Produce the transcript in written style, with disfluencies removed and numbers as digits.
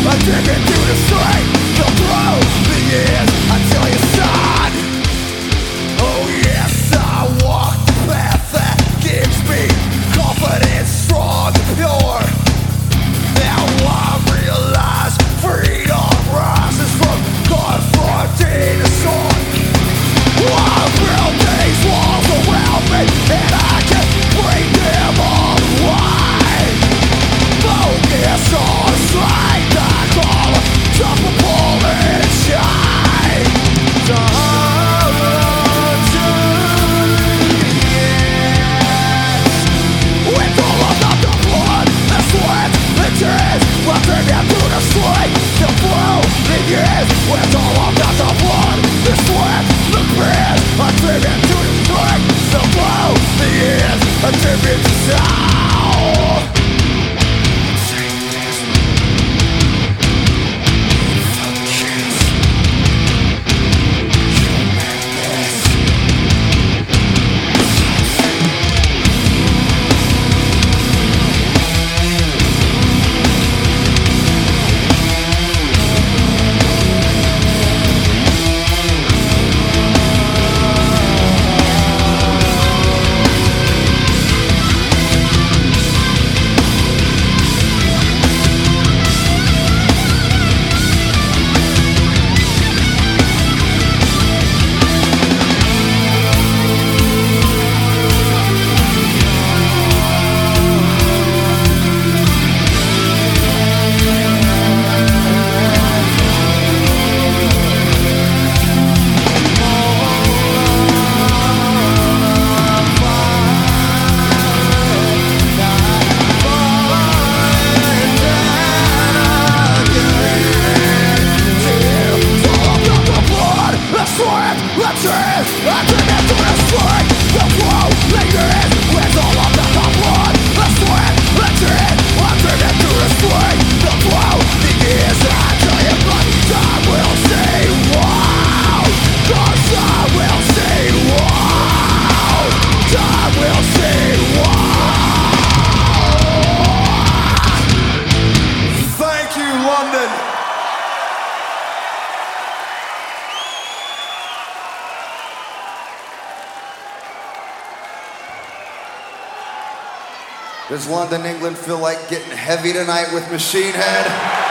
addicted to the street. Fell through the years until you son. Oh yes, I walk the path that gives me confidence, strong and pure. Now I realize freedom rises from confronting the sun. I build these walls around me, and I can break them all away. Focus on strength, I call unstoppable and shine. It's all about the blood, the sweat, the tears. We'll turn down to the street, the flow, the years. It's all about the blood, the sweat, the tears. A tribute to the street, the flow, the years. A tribute to sound. Does London, England feel like getting heavy tonight with Machine Head?